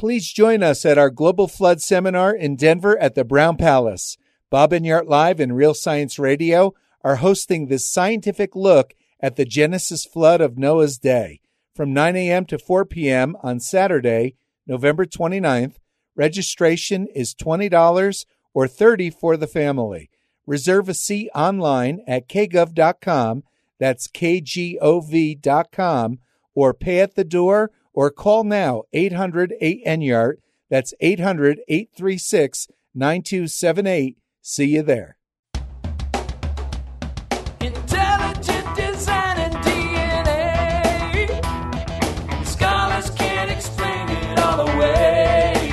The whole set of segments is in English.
Please join us at our Global Flood Seminar in Denver at the Brown Palace. Bob Enyart Live and Real Science Radio are hosting this scientific look at the Genesis flood of Noah's day. From 9 a.m. to 4 p.m. on Saturday, November 29th, registration is $20 or $30 for the family. Reserve a seat online at kgov.com, that's kgov.com, or pay at the door or call now, 800-8-ENYART, that's 800-836-9278. See you there. Intelligent design and DNA. Scholars can't explain it all away.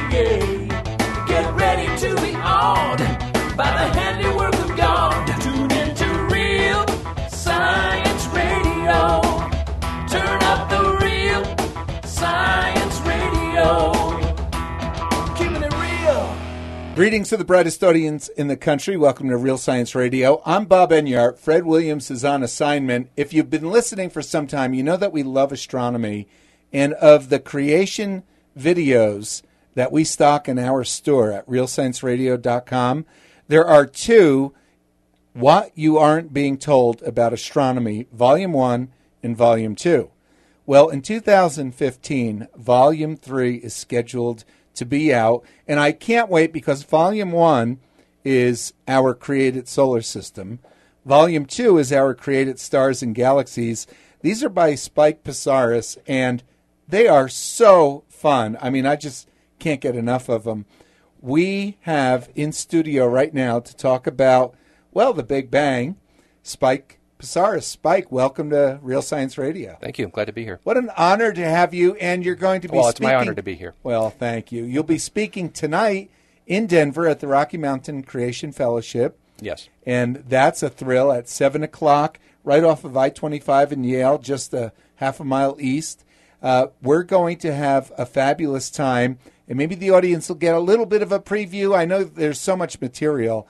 Get ready to be awed by the handiwork of God. Tune into Real Science Radio. Turn up the Real Science Radio. Keeping it real. Greetings to the brightest audience in the country. Welcome to Real Science Radio. I'm Bob Enyart. Fred Williams is on assignment. If you've been listening for some time, you know that we love astronomy. And of the creation videos that we stock in our store at realscienceradio.com, there are two, What You Aren't Being Told About Astronomy, Volume 1 and Volume 2. Well, in 2015, Volume 3 is scheduled to be out, and I can't wait because Volume 1 is our created solar system. Volume 2 is our created stars and galaxies. These are by Spike Psaris, and they are so fun. I mean, I just can't get enough of them. We have in studio right now to talk about, well, the Big Bang, Spike Psaris. Spike, welcome to Real Science Radio. Thank you. I'm glad to be here. What an honor to have you, and you're going to be Well, speaking. it's my honor to be here. Well, thank you. You'll be speaking tonight in Denver at the Rocky Mountain Creation Fellowship, Yes. and that's a thrill at 7 o'clock, right off of I-25 in Yale, just a half a mile east. We're going to have a fabulous time, and maybe the audience will get a little bit of a preview. I know there's so much material.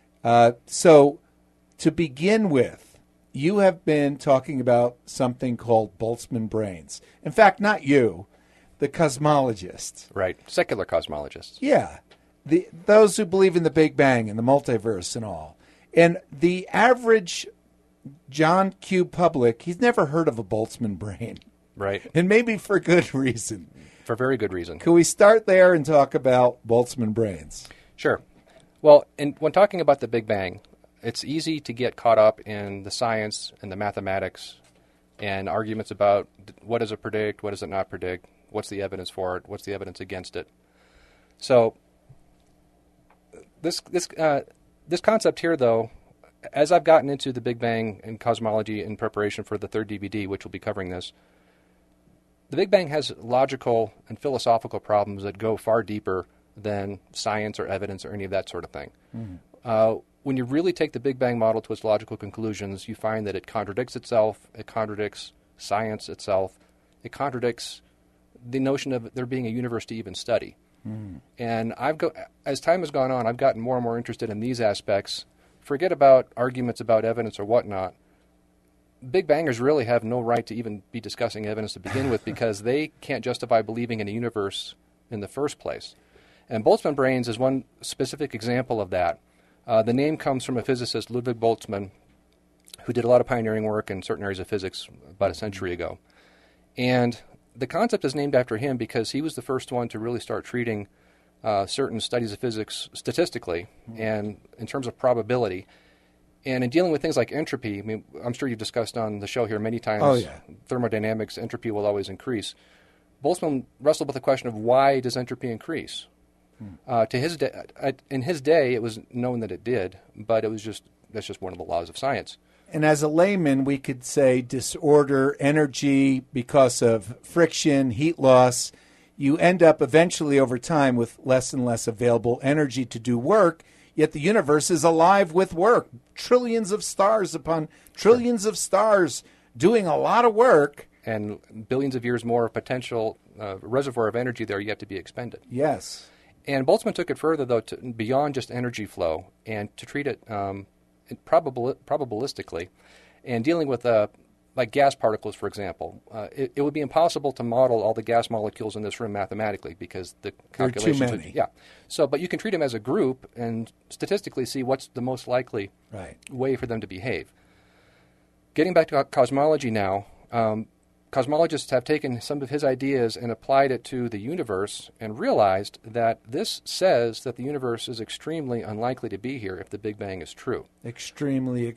So to begin with, you have been talking about something called Boltzmann brains. In fact, not you, the cosmologists. Right. Secular cosmologists. Yeah, those who believe in the Big Bang and the multiverse and all. And the average John Q. public, he's never heard of a Boltzmann brain. Right. And maybe for good reason. For very good reason. Can we start there and talk about Boltzmann brains? Sure. Well, when talking about the Big Bang, it's easy to get caught up in the science and the mathematics and arguments about what does it predict, what does it not predict, what's the evidence for it, what's the evidence against it. So this concept here, though, as I've gotten into the Big Bang and cosmology in preparation for the third DVD, which will be covering this, the Big Bang has logical and philosophical problems that go far deeper than science or evidence or any of that sort of thing. When you really take the Big Bang model to its logical conclusions, you find that it contradicts itself, it contradicts science itself, it contradicts the notion of there being a universe to even study. And as time has gone on, I've gotten more and more interested in these aspects. Forget about arguments about evidence or whatnot. Big Bangers really have no right to even be discussing evidence to begin with because they can't justify believing in a universe in the first place. And Boltzmann brains is one specific example of that. The name comes from a physicist, Ludwig Boltzmann, who did a lot of pioneering work in certain areas of physics about a century ago. And the concept is named after him because he was the first one to really start treating certain studies of physics statistically and in terms of probability. And in dealing with things like entropy, I mean, I'm sure you've discussed on the show here many times, thermodynamics, entropy will always increase. Boltzmann wrestled with the question of why does entropy increase? In his day, it was known that it did, but that's just one of the laws of science. And as a layman, we could say disorder, energy, because of friction, heat loss. You end up eventually over time with less and less available energy to do work, yet the universe is alive with work. Trillions of stars upon trillions of stars doing a lot of work. And billions of years more of potential reservoir of energy there yet to be expended. Yes. And Boltzmann took it further, though, to beyond just energy flow and to treat it probabilistically and dealing with like gas particles, for example. It would be impossible to model all the gas molecules in this room mathematically because the There are too calculations many. yeah. So, but you can treat them as a group and statistically see what's the most likely Right. way for them to behave. Getting back to cosmology now, cosmologists have taken some of his ideas and applied it to the universe and realized that this says that the universe is extremely unlikely to be here if the Big Bang is true. Extremely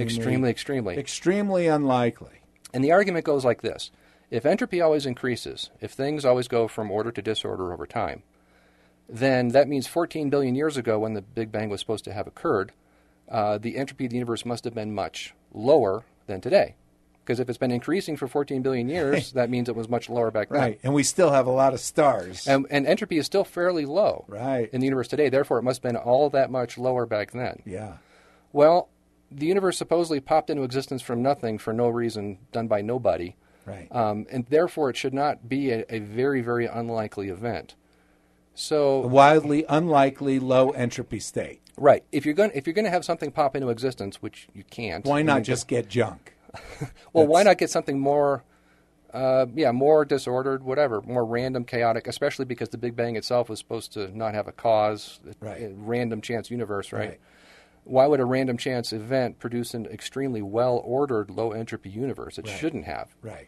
Extremely. unlikely. And the argument goes like this. If entropy always increases, if things always go from order to disorder over time, then that means 14 billion years ago when the Big Bang was supposed to have occurred, the entropy of the universe must have been much lower than today. Because if it's been increasing for 14 billion years, that means it was much lower back then. Right. And we still have a lot of stars. And entropy is still fairly low Right. in the universe today. Therefore, it must have been all that much lower back then. Yeah. Well, the universe supposedly popped into existence from nothing for no reason, done by nobody. Right. And therefore, it should not be a very, very unlikely event. A So, wildly unlikely low entropy state. right, if you're going to have something pop into existence, which you can't, Why I not mean, just get junk? well, why not get something more, more disordered, whatever, more random, chaotic, especially because the Big Bang itself was supposed to not have a cause, Right. a random chance universe, right? Right. Why would a random chance event produce an extremely well-ordered, low-entropy universe? It Right. shouldn't have. Right.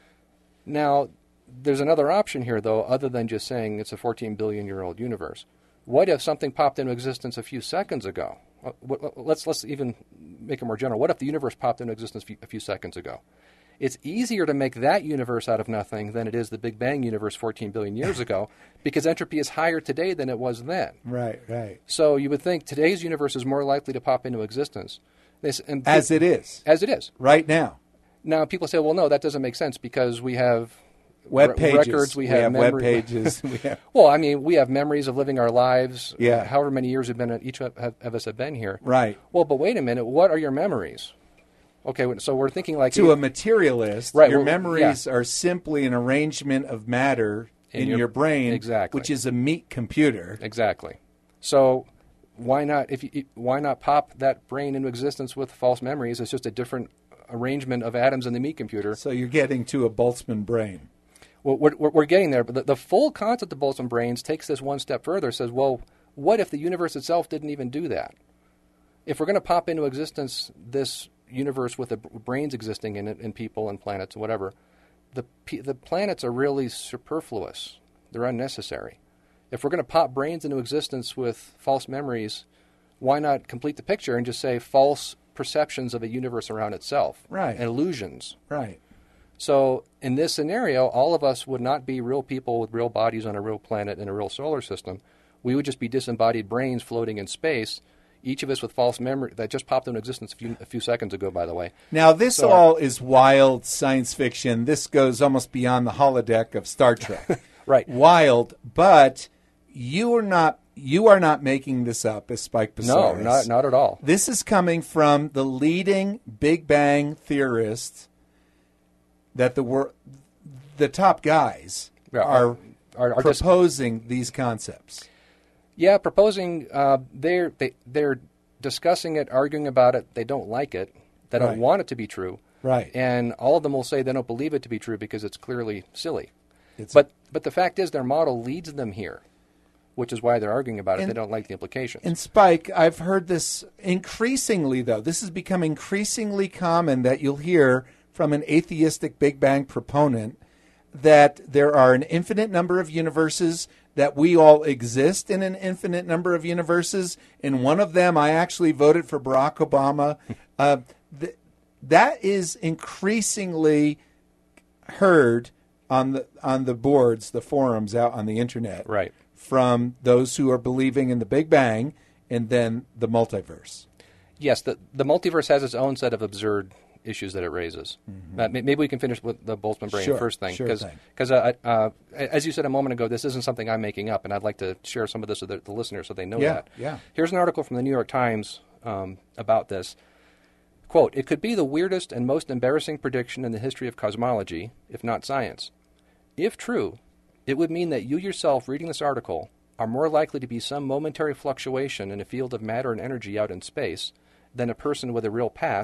Now, there's another option here, though, other than just saying it's a 14 billion-year-old universe. What if something popped into existence a few seconds ago? Let's even make it more general. What if the universe popped into existence a few seconds ago? It's easier to make that universe out of nothing than it is the Big Bang universe 14 billion years ago because entropy is higher today than it was then. Right. Right. So you would think today's universe is more likely to pop into existence. As it is. As it is. Right now. Now, people say, well, no, that doesn't make sense because we have Web pages. records, we have web memory- pages. We have, Well, I mean, we have memories of living our lives. Yeah. However many years each of us have been here. right. Well, but wait a minute. What are your memories? Okay, so we're thinking like To a materialist, Right, your well, memories are simply an arrangement of matter in your brain, exactly. which is a meat computer. Exactly. So why not why not pop that brain into existence with false memories? It's just a different arrangement of atoms in the meat computer. So you're getting to a Boltzmann brain. Well, we're getting there, but the full concept of Boltzmann brains takes this one step further. Says, well, what if the universe itself didn't even do that? If we're going to pop into existence this universe with the brains existing in it, and people and planets and whatever, the planets are really superfluous. They're unnecessary. If we're going to pop brains into existence with false memories, why not complete the picture and just say false perceptions of a universe around itself? Right. And illusions. Right. So in this scenario, all of us would not be real people with real bodies on a real planet in a real solar system. We would just be disembodied brains floating in space, each of us with false memory that just popped into existence a few seconds ago, by the way. Now, this So- all is wild science fiction. This goes almost beyond the holodeck of Star Trek. Right. Wild, but you are not making this up as Spike No, Pistorius. not at all. This is coming from the leading Big Bang theorists that the top guys Yeah, are are just- proposing these concepts. Yeah, proposing. They're discussing it, arguing about it. They don't like it. They don't Right. want it to be true. Right. And all of them will say they don't believe it to be true because it's clearly silly. It's- But the fact is, their model leads them here, which is why they're arguing about it. They don't like the implications. And Spike, I've heard this increasingly, though. This has become increasingly common that you'll hear from an atheistic Big Bang proponent that there are an infinite number of universes, that we all exist in an infinite number of universes. In one of them, I actually voted for Barack Obama. That is increasingly heard on the boards, the forums out on the internet, Right. from those who are believing in the Big Bang and then the multiverse. Yes, the multiverse has its own set of absurd issues that it raises. Maybe we can finish with the Boltzmann brain Sure, first thing, sure thing. because as you said a moment ago, this isn't something I'm making up, and I'd like to share some of this with the listeners so they know Yeah, that. yeah. Here's an article from the New York Times about this. Quote, "It could be the weirdest and most embarrassing prediction in the history of cosmology, if not science. If true, it would mean that you yourself reading this article are more likely to be some momentary fluctuation in a field of matter and energy out in space than a person with a real past,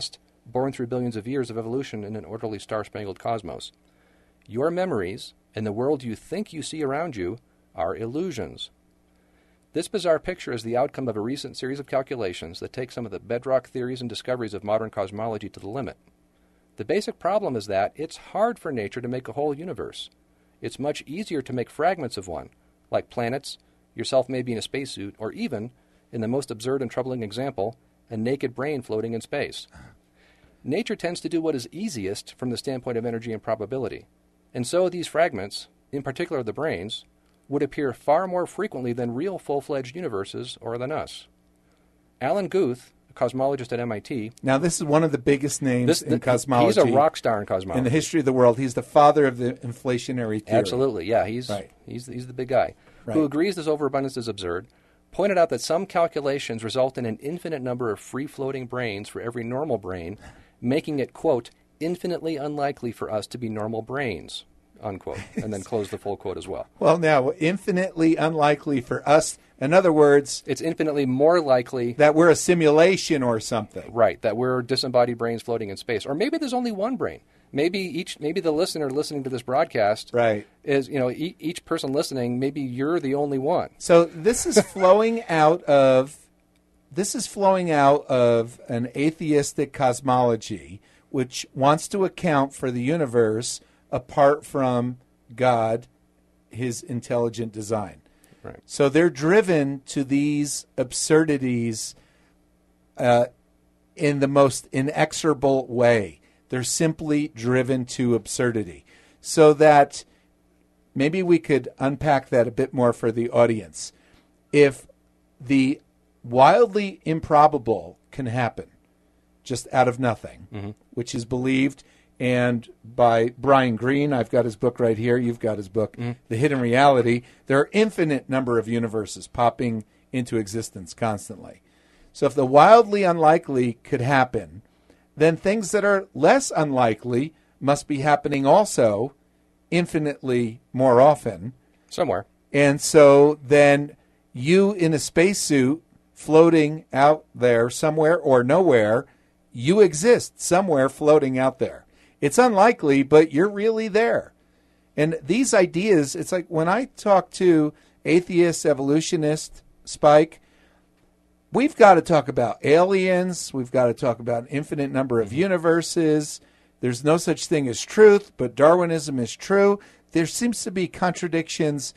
born through billions of years of evolution in an orderly star-spangled cosmos. Your memories and the world you think you see around you are illusions. This bizarre picture is the outcome of a recent series of calculations that take some of the bedrock theories and discoveries of modern cosmology to the limit. The basic problem is that it's hard for nature to make a whole universe. It's much easier to make fragments of one, like planets, yourself maybe in a spacesuit, or even, in the most absurd and troubling example, a naked brain floating in space. Nature tends to do what is easiest from the standpoint of energy and probability. And so these fragments, in particular the brains, would appear far more frequently than real full-fledged universes or than us. Alan Guth, a cosmologist at MIT... Now, this is one of the biggest names in cosmology. He's a rock star in cosmology. In the history of the world. He's the father of the inflationary theory. Absolutely, yeah. He's the big guy. Right. Who agrees this overabundance is absurd, pointed out that some calculations result in an infinite number of free-floating brains for every normal brain, making it, quote, infinitely unlikely for us to be normal brains, unquote, and then close the full quote as well. Well, now, infinitely unlikely for us, in other words... It's infinitely more likely... that we're a simulation or something. Right, that we're disembodied brains floating in space. Or maybe there's only one brain. Maybe the listener listening to this broadcast is, each person listening, maybe you're the only one. So this is flowing out of an atheistic cosmology which wants to account for the universe apart from God, his intelligent design. Right. So they're driven to these absurdities in the most inexorable way. They're simply driven to absurdity. So that maybe we could unpack that a bit more for the audience. If the wildly improbable can happen just out of nothing, which is believed, and by Brian Greene, I've got his book right here, you've got his book, The Hidden Reality, there are infinite number of universes popping into existence constantly. So if the wildly unlikely could happen, then things that are less unlikely must be happening also infinitely more often. Somewhere. And so then you in a spacesuit floating out there somewhere or nowhere, you exist somewhere floating out there. It's unlikely, but you're really there. And these ideas, it's like when I talk to atheists, evolutionists, Spike, we've got to talk about aliens. We've got to talk about an infinite number of universes. There's no such thing as truth, but Darwinism is true. There seems to be contradictions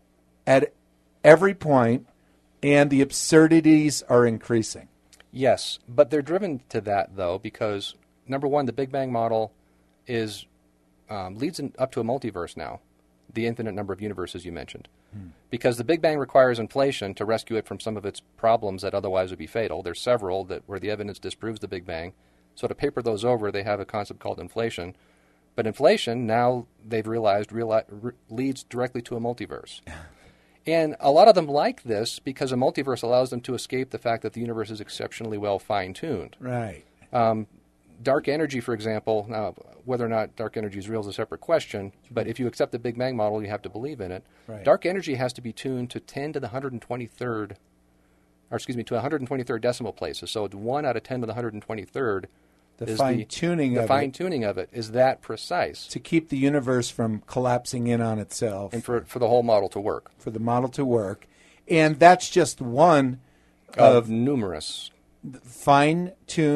at every point, and the absurdities are increasing. Yes, but they're driven to that, though, because, number one, the Big Bang model is leads up to a multiverse now, the infinite number of universes you mentioned. Because the Big Bang requires inflation to rescue it from some of its problems that otherwise would be fatal. There's several where the evidence disproves the Big Bang. So to paper those over, they have a concept called inflation. But inflation, now they've realized, leads directly to a multiverse. And a lot of them like this because a multiverse allows them to escape the fact that the universe is exceptionally well fine-tuned. Right. Dark energy, for example, now whether or not dark energy is real is a separate question, but if you accept the Big Bang model, you have to believe in it. Right. Dark energy has to be tuned to 10 to the 123rd, to 123rd decimal places. So it's 1 out of 10 to the 123rd. The fine-tuning of it is that precise. To keep the universe from collapsing in on itself. And for the whole model to work. For the model to work. And that's just one of numerous finely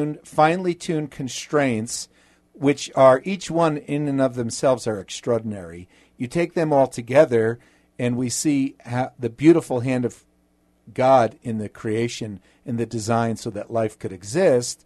tuned constraints, which are each one in and of themselves are extraordinary. You take them all together, and we see the beautiful hand of God in the creation, in the design so that life could exist.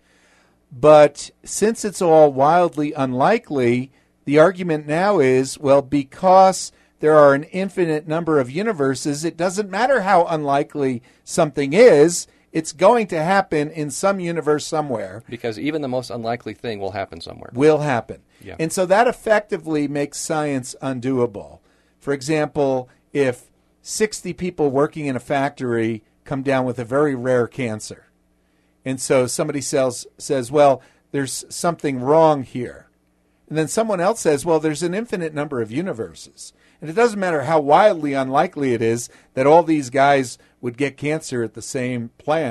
But since it's all wildly unlikely, the argument now is, well, because there are an infinite number of universes, it doesn't matter how unlikely something is. It's going to happen in some universe somewhere. Because even the most unlikely thing will happen somewhere. Will happen. Yeah. And so that effectively makes science undoable. For example, if 60 people working in a factory come down with a very rare cancer, and so somebody says, well, there's something wrong here. And then someone else says, well, there's an infinite number of universes. And it doesn't matter how wildly unlikely it is that all these guys would get cancer at the same plant.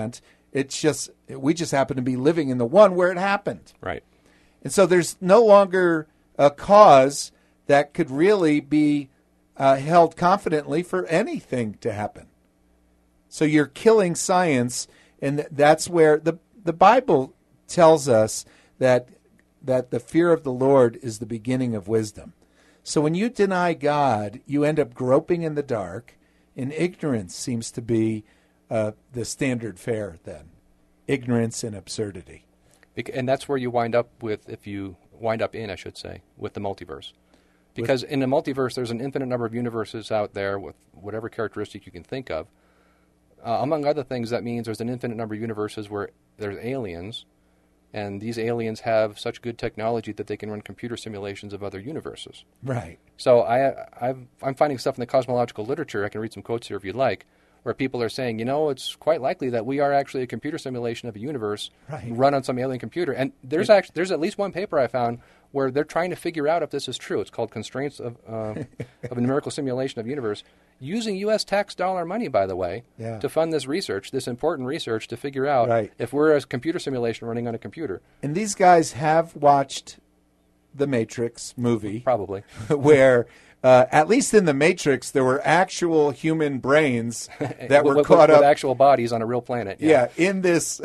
It's just we just happen to be living in the one where it happened. Right. And so there's no longer a cause that could really be held confidently for anything to happen. So you're killing science, and that's where the Bible tells us that the fear of the Lord is the beginning of wisdom. So when you deny God, you end up groping in the dark, and ignorance seems to be the standard fare then. Ignorance and absurdity. And that's where you wind up with, if you wind up in, I should say, with the multiverse. Because in the multiverse, there's an infinite number of universes out there with whatever characteristic you can think of. Among other things, that means there's an infinite number of universes where there's aliens, and these aliens have such good technology that they can run computer simulations of other universes. Right. So I'm finding stuff in the cosmological literature, I can read some quotes here if you'd like, where people are saying, it's quite likely that we are actually a computer simulation of a universe run on some alien computer. And there's at least one paper I found where they're trying to figure out if this is true. It's called Constraints of a Numerical Simulation of Universe, using U.S. tax dollar money, by the way, to fund this research, this important research to figure out if we're a computer simulation running on a computer. And these guys have watched the Matrix movie. Probably. Where, at least in the Matrix, there were actual human brains that were caught up. With actual bodies on a real planet. Yeah, in this,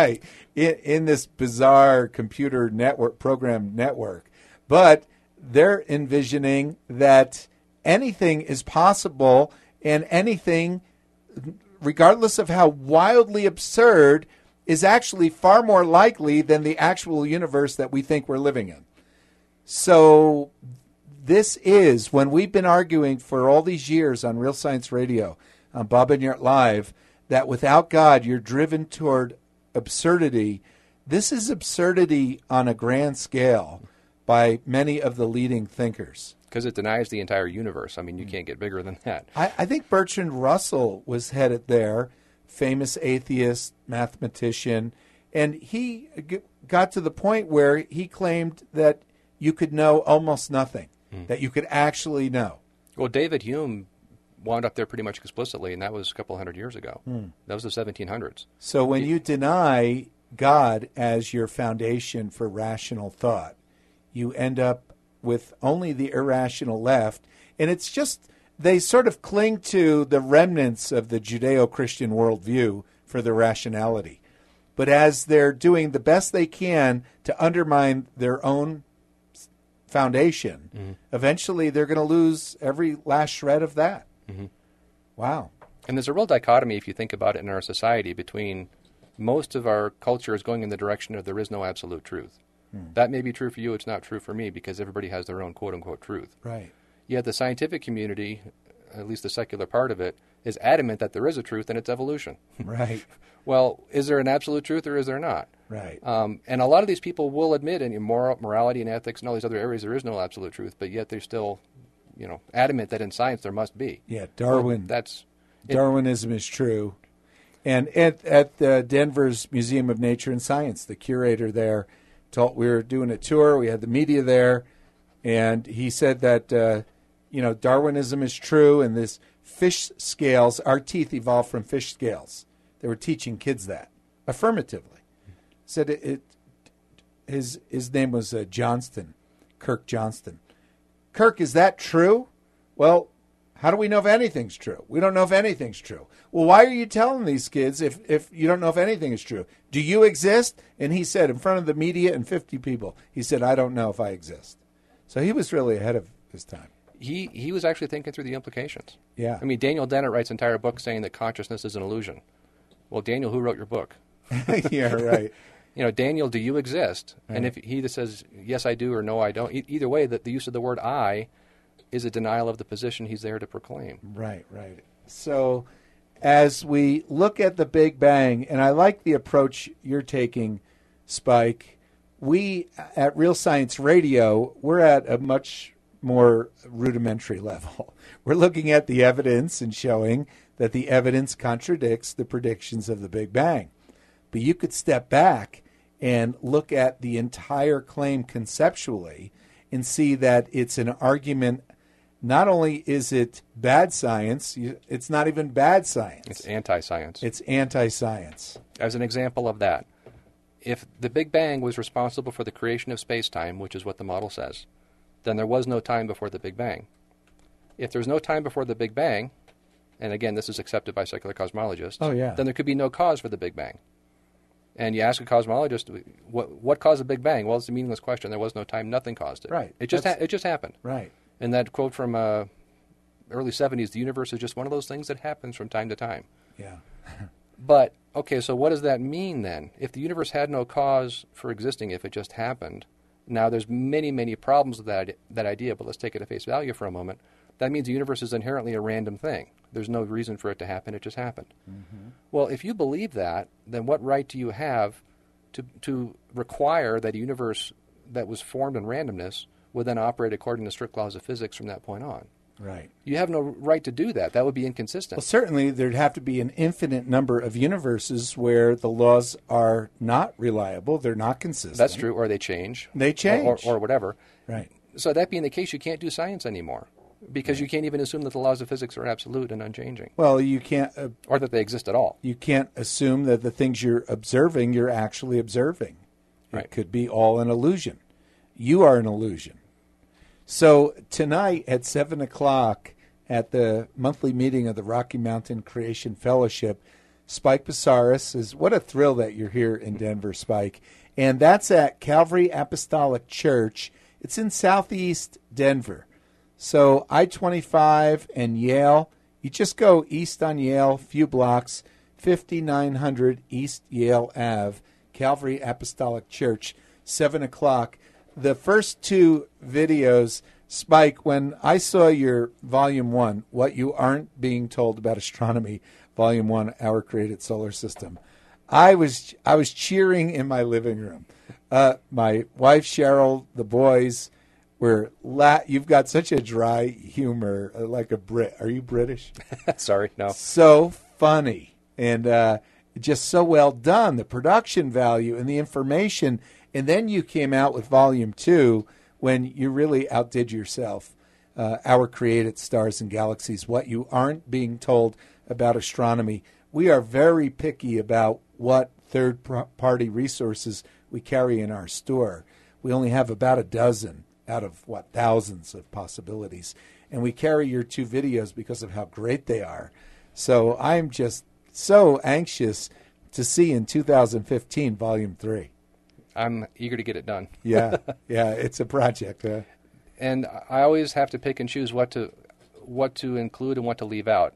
in this bizarre computer network, program network. But they're envisioning that anything is possible, and anything, regardless of how wildly absurd, is actually far more likely than the actual universe that we think we're living in. So this is, when we've been arguing for all these years on Real Science Radio, on Bob and Yart Live, that without God you're driven toward absurdity. This is absurdity on a grand scale by many of the leading thinkers. Because it denies the entire universe. I mean, you can't get bigger than that. I think Bertrand Russell was headed there, famous atheist, mathematician, and he got to the point where he claimed that you could know almost nothing, that you could actually know. Well, David Hume wound up there pretty much explicitly, and that was a couple hundred years ago. That was the 1700s. So when you deny God as your foundation for rational thought, you end up with only the irrational left. And it's just, they sort of cling to the remnants of the Judeo-Christian worldview for their rationality. But as they're doing the best they can to undermine their own foundation, eventually they're going to lose every last shred of that. Wow. And there's a real dichotomy, if you think about it, in our society between most of our culture is going in the direction of there is no absolute truth. That may be true for you, it's not true for me, because everybody has their own quote-unquote truth. Right. Yet the scientific community, at least the secular part of it, is adamant that there is a truth and it's evolution. Right. Well, is there an absolute truth or is there not? Right. And a lot of these people will admit in morality and ethics and all these other areas there is no absolute truth, but yet they're still, adamant that in science there must be. Yeah, Darwin. Well, Darwinism is true. And at Denver's Museum of Nature and Science, the curator there we were doing a tour, we had the media there, and he said that, Darwinism is true, and this fish scales, our teeth evolved from fish scales. They were teaching kids that, affirmatively. Said his name was Johnston, Kirk Johnston. Kirk, is that true? Well, how do we know if anything's true? We don't know if anything's true. Well, why are you telling these kids if you don't know if anything is true? Do you exist? And he said, in front of the media and 50 people, he said, I don't know if I exist. So he was really ahead of his time. He was actually thinking through the implications. Yeah. I mean, Daniel Dennett writes an entire book saying that consciousness is an illusion. Well, Daniel, who wrote your book? Yeah, right. Daniel, do you exist? Right. And if he either says, yes, I do, or no, I don't, either way, the use of the word I is a denial of the position he's there to proclaim. Right. So as we look at the Big Bang, and I like the approach you're taking, Spike, we at Real Science Radio, we're at a much more rudimentary level. We're looking at the evidence and showing that the evidence contradicts the predictions of the Big Bang. But you could step back and look at the entire claim conceptually and see that it's an argument not only is it bad science, it's not even bad science. It's anti-science. It's anti-science. As an example of that, if the Big Bang was responsible for the creation of space-time, which is what the model says, then there was no time before the Big Bang. If there's no time before the Big Bang, and again, this is accepted by secular cosmologists, then there could be no cause for the Big Bang. And you ask a cosmologist, what caused the Big Bang? Well, it's a meaningless question. There was no time. Nothing caused it. Right. It just happened. Right. And that quote from early 70s, the universe is just one of those things that happens from time to time. Yeah. But, okay, so what does that mean then? If the universe had no cause for existing, if it just happened, now there's many, many problems with that idea, but let's take it at face value for a moment. That means the universe is inherently a random thing. There's no reason for it to happen. It just happened. Mm-hmm. Well, if you believe that, then what right do you have to require that a universe that was formed in randomness would then operate according to strict laws of physics from that point on? Right. You have no right to do that. That would be inconsistent. Well, certainly there'd have to be an infinite number of universes where the laws are not reliable. They're not consistent. That's true, or they change. They change. Or whatever. Right. So that being the case, you can't do science anymore because you can't even assume that the laws of physics are absolute and unchanging. Well, you can't... or that they exist at all. You can't assume that the things you're observing, you're actually observing. Right. It could be all an illusion. You are an illusion. So tonight at 7 o'clock at the monthly meeting of the Rocky Mountain Creation Fellowship, Spike Psaris is, what a thrill that you're here in Denver, Spike. And that's at Calvary Apostolic Church. It's in southeast Denver. So I-25 and Yale, you just go east on Yale, few blocks, 5900 East Yale Ave, Calvary Apostolic Church, 7 o'clock. The first two videos, Spike, when I saw your Volume 1, What You Aren't Being Told About Astronomy, Volume 1, Our Created Solar System, I was cheering in my living room. My wife, Cheryl, the boys were you've got such a dry humor, like a Brit. Are you British? Sorry, no. So funny and just so well done. The production value and the information. And then you came out with Volume 2 when you really outdid yourself. Our Created Stars and Galaxies, What You Aren't Being Told About Astronomy. We are very picky about what third-party resources we carry in our store. We only have about a dozen out of, thousands of possibilities. And we carry your two videos because of how great they are. So I'm just so anxious to see in 2015 Volume 3. I'm eager to get it done. Yeah, it's a project. And I always have to pick and choose what to include and what to leave out.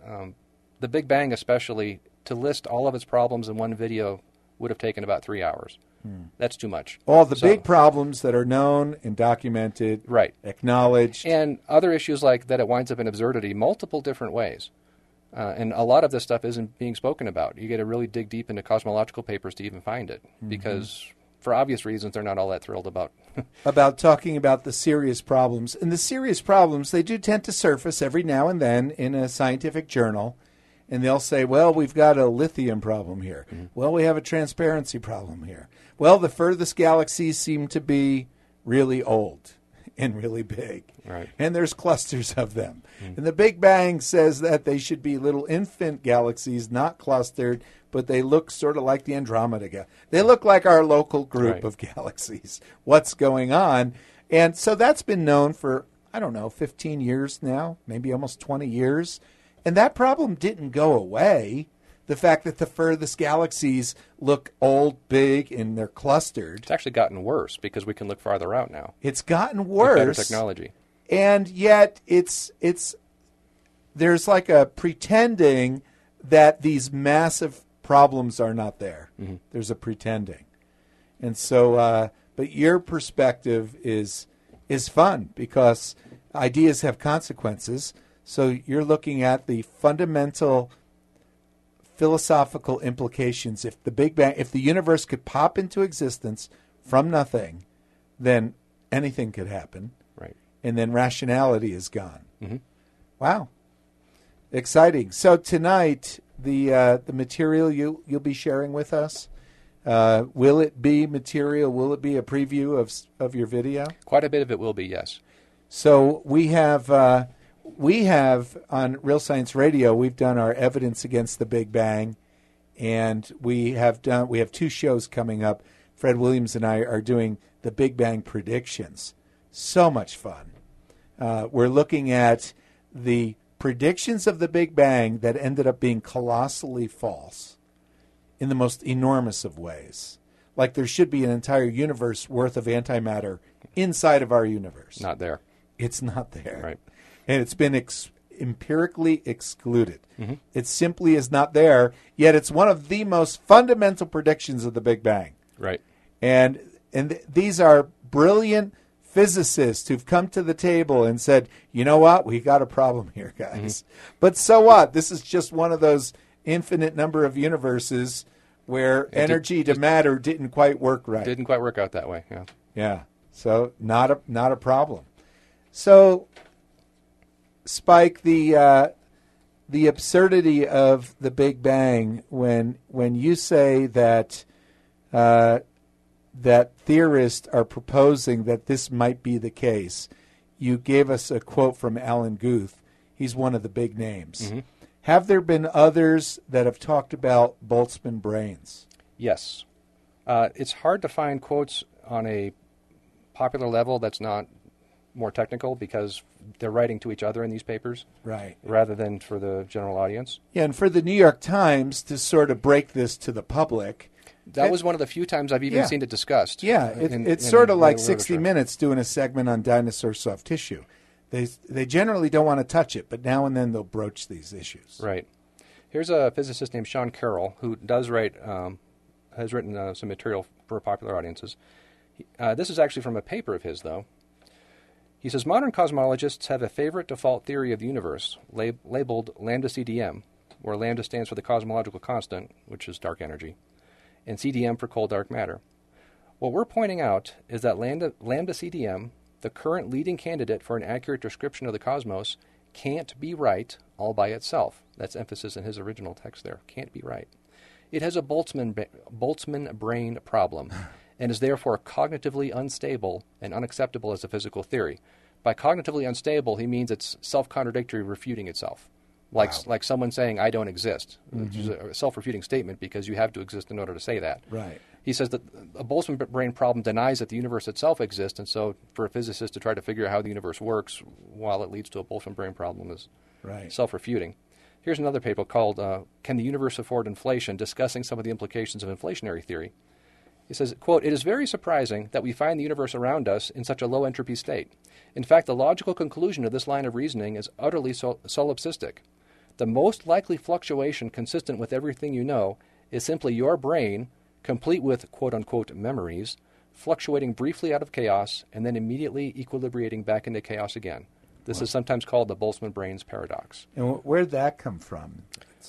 The Big Bang especially, to list all of its problems in one video would have taken about 3 hours. That's too much. All the big problems that are known and documented, right, acknowledged. And other issues like that it winds up in absurdity multiple different ways. And a lot of this stuff isn't being spoken about. You got to really dig deep into cosmological papers to even find it, because for obvious reasons they're not all that thrilled about talking about the serious problems. And the serious problems, they do tend to surface every now and then in a scientific journal. And they'll say, well, we've got a lithium problem here. Well, we have a transparency problem here. Well, the furthest galaxies seem to be really old and really big. Right. And there's clusters of them. And the Big Bang says that they should be little infant galaxies, not clustered, but they look sort of like the Andromeda. They look like our local group of galaxies. What's going on? And so that's been known for, 15 years now, maybe almost 20 years. And that problem didn't go away. The fact that the furthest galaxies look old, big, and they're clustered. It's actually gotten worse because we can look farther out now. It's gotten worse. With better technology. And yet there's like a pretending that these massive problems are not there. There's a pretending. And so, but your perspective is fun because ideas have consequences. So you're looking at the fundamental philosophical implications. If the Big Bang, if the universe could pop into existence from nothing, then anything could happen. Right. And then rationality is gone. Wow. Exciting. So tonight, the material you'll be sharing with us, will it be material? Will it be a preview of your video? Quite a bit of it will be, yes. So we have on Real Science Radio, we've done our evidence against the Big Bang, and we have 2 shows coming up. Fred Williams and I are doing the Big Bang predictions. So much fun. We're looking at the predictions of the Big Bang that ended up being colossally false in the most enormous of ways. Like there should be an entire universe worth of antimatter inside of our universe. Not there. It's not there. Right. And it's been empirically excluded. Mm-hmm. It simply is not there, yet it's one of the most fundamental predictions of the Big Bang. Right. And these are brilliant physicists who've come to the table and said, you know what, we got a problem here, guys. Mm-hmm. But so what? This is just one of those infinite number of universes where energy to matter didn't quite work right. Didn't quite work out that way, yeah. Yeah. So not a problem. So, Spike, the absurdity of the Big Bang when you say that that theorists are proposing that this might be the case, you gave us a quote from Alan Guth. He's one of the big names. Mm-hmm. Have there been others that have talked about Boltzmann brains? Yes. It's hard to find quotes on a popular level that's not more technical because they're writing to each other in these papers, right? Rather than for the general audience. Yeah, and for the New York Times to sort of break this to the public. That was one of the few times I've even seen it discussed. Yeah, it's sort of like 60 Minutes doing a segment on dinosaur soft tissue. They generally don't want to touch it, but now and then they'll broach these issues. Right. Here's a physicist named Sean Carroll who does write, has written some material for popular audiences. This is actually from a paper of his, though. He says, modern cosmologists have a favorite default theory of the universe, labeled lambda CDM, where lambda stands for the cosmological constant, which is dark energy, and CDM for cold dark matter. What we're pointing out is that lambda CDM, the current leading candidate for an accurate description of the cosmos, can't be right all by itself. That's emphasis in his original text there. Can't be right. It has a Boltzmann brain problem and is therefore cognitively unstable and unacceptable as a physical theory. By cognitively unstable, he means it's self-contradictory, refuting itself. Like someone saying, I don't exist, which is a self-refuting statement because you have to exist in order to say that. Right. He says that a Boltzmann brain problem denies that the universe itself exists, and so for a physicist to try to figure out how the universe works while it leads to a Boltzmann brain problem is self-refuting. Here's another paper called Can the Universe Afford Inflation?, discussing some of the implications of inflationary theory. He says, quote, it is very surprising that we find the universe around us in such a low entropy state. In fact, the logical conclusion of this line of reasoning is utterly solipsistic. The most likely fluctuation consistent with everything you know is simply your brain, complete with quote-unquote memories, fluctuating briefly out of chaos and then immediately equilibrating back into chaos again. This is sometimes called the Boltzmann brains paradox. And where'd that come from?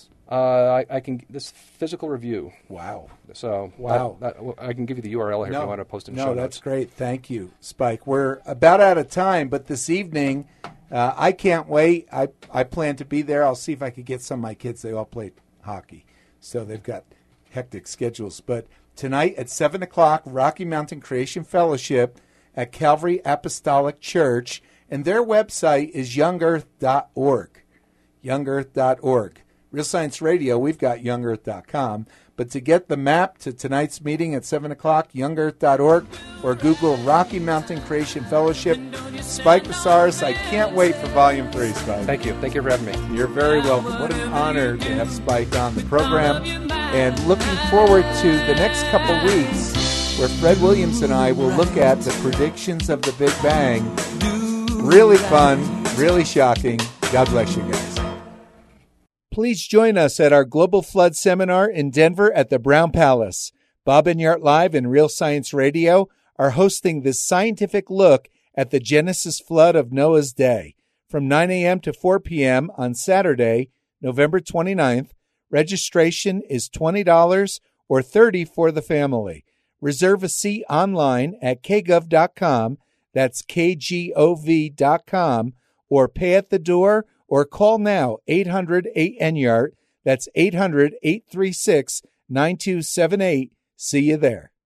I can this Physical Review. Wow. So I can give you the URL here if you want to post it in show notes. No, that's great. Thank you, Spike. We're about out of time, but this evening I can't wait. I plan to be there. I'll see if I could get some of my kids. They all play hockey, so they've got hectic schedules. But tonight at 7 o'clock, Rocky Mountain Creation Fellowship at Calvary Apostolic Church, and their website is youngearth.org. Youngearth.org. Real Science Radio, we've got youngearth.com. But to get the map to tonight's meeting at 7 o'clock, youngearth.org, or Google Rocky Mountain Creation Fellowship. Spike Basaris, I can't wait for Volume 3, Spike. Thank you. Thank you for having me. You're very welcome. What an honor to have Spike on the program. And looking forward to the next couple weeks where Fred Williams and I will look at the predictions of the Big Bang. Really fun, really shocking. God bless you guys. Please join us at our Global Flood Seminar in Denver at the Brown Palace. Bob Enyart Live and Real Science Radio are hosting this scientific look at the Genesis flood of Noah's day from 9 a.m. to 4 p.m. on Saturday, November 29th. Registration is $20 or $30 for the family. Reserve a seat online at kgov.com. That's kgov.com, or pay at the door, or call now, 800-8-ENYART. That's 800-836-9278. See you there.